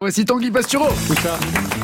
Voici Tanguy Pastureau. Tout ça.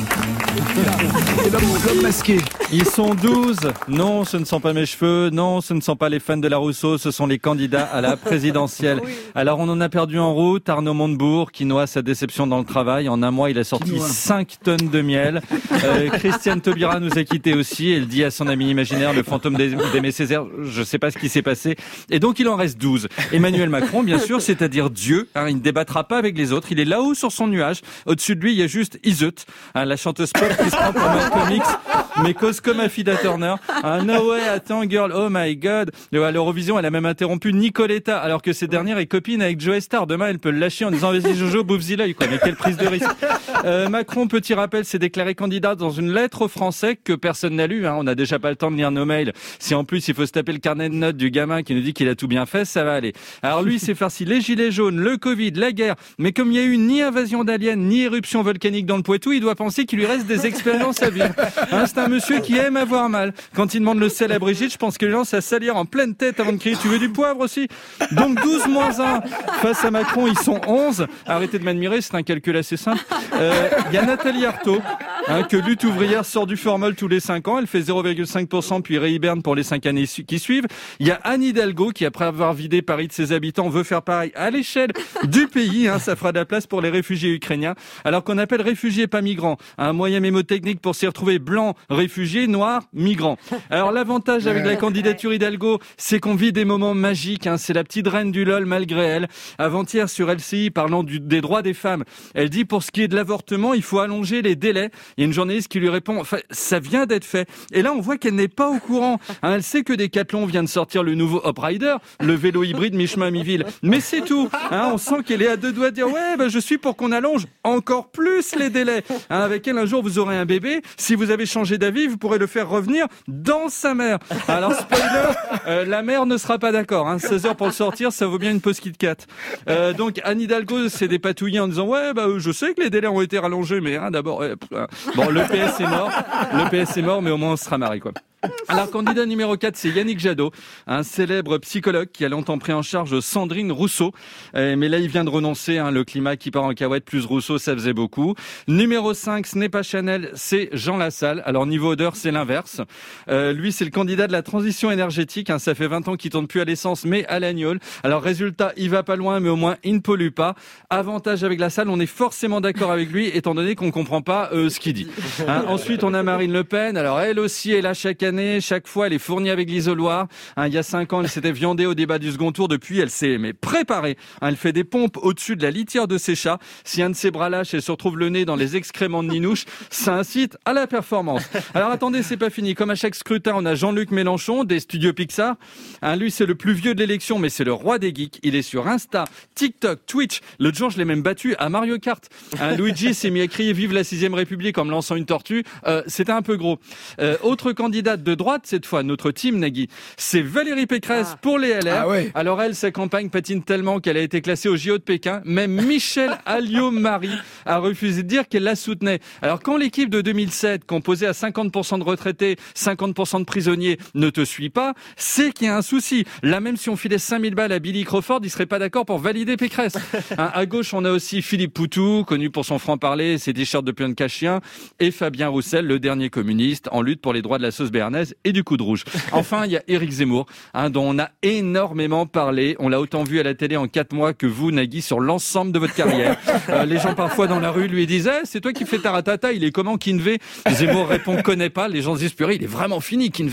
Et l'homme masqué. Ils sont 12. Non, ce ne sont pas mes cheveux. Non, ce ne sont pas les fans de la Rousseau. Ce sont les candidats à la présidentielle. Oui. Alors, on en a perdu en route. Arnaud Montebourg, qui noie sa déception dans le travail. En un mois, il a sorti 5 tonnes de miel. Christiane Taubira nous a quittés aussi. Elle dit à son ami imaginaire, le fantôme d'Aimé Césaire, je ne sais pas ce qui s'est passé. Et donc, il en reste 12. Emmanuel Macron, bien sûr, c'est-à-dire Dieu. Il ne débattra pas avec les autres. Il est là-haut sur son nuage. Au-dessus de lui, il y a juste Iseut, la chanteuse pop qui se prend pour Malcolm X, mais cause comme Affida Turner. No way, attends, girl, oh my god. À l'Eurovision, elle a même interrompu Nicoletta, alors que cette dernière est copine avec Joe Star. Demain, elle peut le lâcher en disant, vas-y Jojo, bouffe-y l'œil, quoi. Mais quelle prise de risque. Macron, petit rappel, s'est déclaré candidat dans une lettre aux Français que personne n'a lu. On n'a déjà pas le temps de lire nos mails. Si en plus, il faut se taper le carnet de notes du gamin qui nous dit qu'il a tout bien fait, ça va aller. Alors lui, c'est farci les gilets jaunes, le Covid, la guerre. Mais comme il n'y a eu ni invasion d'aliens, ni éruption volcanique dans le Poitou, il doit penser qu'il lui reste des expériences à vivre. C'est un monsieur qui aime avoir mal. Quand il demande le sel à Brigitte, je pense qu'il lance à salir en pleine tête avant de crier « Tu veux du poivre aussi ?» Donc 12 moins 1. Face à Macron, ils sont 11. Arrêtez de m'admirer, c'est un calcul assez simple. Il y a Nathalie Arthaud, que Lutte ouvrière sort du formol tous les 5 ans. Elle fait 0,5%, puis réhiberne pour les 5 années qui suivent. Il y a Anne Hidalgo, qui après avoir vidé Paris de ses habitants, veut faire pareil à l'échelle du pays. Ça fera de la place pour les réfugiés ukrainiens. Alors qu'on appelle réfugiés pas migrants. Un moyen mémotechnique pour s'y retrouver: blanc, réfugié, noir, migrant. Alors l'avantage avec la candidature Hidalgo, c'est qu'on vit des moments magiques. C'est la petite reine du LOL malgré elle. Avant-hier sur LCI, parlant des droits des femmes, elle dit pour ce qui est de l'avortement, il faut allonger les délais. Il y a une journaliste qui lui répond, ça vient d'être fait. Et là, on voit qu'elle n'est pas au courant. Elle sait que Decathlon vient de sortir le nouveau Hop Rider, le vélo hybride mi-chemin mi-ville. Mais c'est tout. On sent qu'elle est à deux doigts de dire, je suis pour qu'on allonge encore plus les délais. Avec elle, un jour, vous aurez un bébé. Si vous avez changé d'avis, vous pourrez le faire revenir dans sa mère. Alors, spoiler, la mère ne sera pas d'accord. 16 heures pour le sortir, ça vaut bien une pause Kit Kat. Donc, Anne Hidalgo s'est dépatouillée en disant, je sais que les délais ont été rallongés, mais d'abord, bon, le PS est mort. Le PS est mort, mais au moins on sera marié, quoi. Alors, candidat numéro 4, c'est Yannick Jadot, un célèbre psychologue qui a longtemps pris en charge Sandrine Rousseau. Mais là, il vient de renoncer. Le climat qui part en cacahuète plus Rousseau, ça faisait beaucoup. Numéro 5, ce n'est pas Chanel, c'est Jean Lassalle. Alors, niveau odeur, c'est l'inverse. Lui, c'est le candidat de la transition énergétique. Ça fait 20 ans qu'il tourne plus à l'essence, mais à l'agnole. Alors, résultat, il va pas loin, mais au moins, il ne pollue pas. Avantage avec Lassalle, on est forcément d'accord avec lui, étant donné qu'on comprend pas ce qu'il dit. Ensuite, on a Marine Le Pen. Alors, elle aussi est là chaque année. Chaque fois, elle est fournie avec l'isoloir. Il y a 5 ans, elle s'était viandée au débat du second tour. Depuis, elle s'est préparée. Elle fait des pompes au-dessus de la litière de ses chats. Si un de ses bras lâche, elle se retrouve le nez dans les excréments de Ninouche. Ça incite à la performance. Alors attendez, c'est pas fini. Comme à chaque scrutin, on a Jean-Luc Mélenchon des studios Pixar. Lui, c'est le plus vieux de l'élection, mais c'est le roi des geeks. Il est sur Insta, TikTok, Twitch. L'autre jour, je l'ai même battu à Mario Kart. Luigi s'est mis à crier vive la 6ème République en me lançant une tortue. C'était un peu gros. Autre candidate de droite, cette fois, notre team, Nagui, c'est Valérie Pécresse pour les LR. Alors elle, sa campagne patine tellement qu'elle a été classée au JO de Pékin. Même Michel Alliot-Marie a refusé de dire qu'elle la soutenait. Alors quand l'équipe de 2007, composée à 50% de retraités, 50% de prisonniers, ne te suit pas, c'est qu'il y a un souci. Là, même si on filait 5000 balles à Billy Crawford, il serait pas d'accord pour valider Pécresse. À gauche, on a aussi Philippe Poutou, connu pour son franc-parler, ses t-shirts de pion de cache-chien, et Fabien Roussel, le dernier communiste, en lutte pour les droits de la sauce béarnaise et du coup de rouge. Enfin, il y a Éric Zemmour, dont on a énormément parlé. On l'a autant vu à la télé en 4 mois que vous, Nagui, sur l'ensemble de votre carrière. Les gens, parfois, dans la rue, lui disent « c'est toi qui fais taratata, il est comment, Kinvé ?» Zemmour répond « connaît pas ». Les gens se disent « purée, il est vraiment fini, Kinvé ».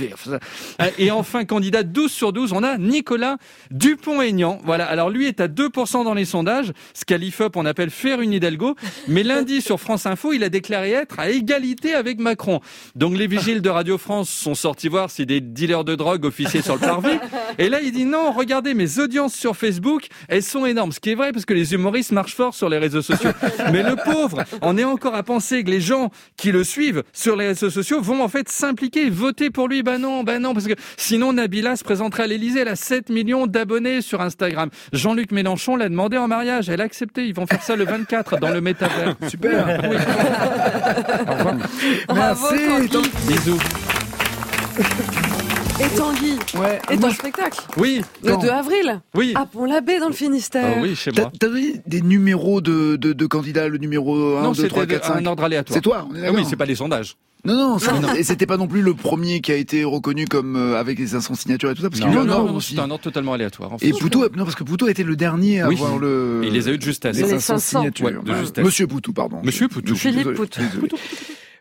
Et enfin, candidat 12 sur 12, on a Nicolas Dupont-Aignan. Voilà. Alors, lui est à 2% dans les sondages, ce qu'Alifop, on appelle faire une Hidalgo. Mais lundi, sur France Info, il a déclaré être à égalité avec Macron. Donc, les vigiles de Radio France sont sortis voir si des dealers de drogue officiaient sur le parvis. Et là, il dit non, regardez, mes audiences sur Facebook, elles sont énormes. Ce qui est vrai, parce que les humoristes marchent fort sur les réseaux sociaux. Mais le pauvre, on est encore à penser que les gens qui le suivent sur les réseaux sociaux vont en fait s'impliquer, voter pour lui. Non, parce que sinon Nabila se présenterait à l'Élysée. Elle a 7 millions d'abonnés sur Instagram. Jean-Luc Mélenchon l'a demandé en mariage. Elle a accepté. Ils vont faire ça le 24 dans le métavers. Super. Oui. Au revoir. Merci. Bisous. Et Tanguy, Ouais. et Moi, ton spectacle Oui, le Quand 2 avril oui. à Pont-l'Abbé dans le Finistère. Oui, chez moi. T'avais des numéros de candidats, le numéro 1, Non, 2, 3, c'était 4, 5. un ordre aléatoire. C'est toi, on est Ah d'accord. oui, c'est pas les sondages. Non, et c'était pas non plus le premier qui a été reconnu comme avec les 500 signatures et tout ça, parce qu'il y a eu un ordre aussi. c'est un ordre totalement aléatoire. En fait. Et Poutou, non, parce que Poutou a été le dernier à Oui. avoir le. Et il les a eu de justesse. les Les 500 500. signatures. Ouais, de justesse. Monsieur Poutou, pardon. Monsieur Poutou. Philippe Désolé, Poutou. désolé.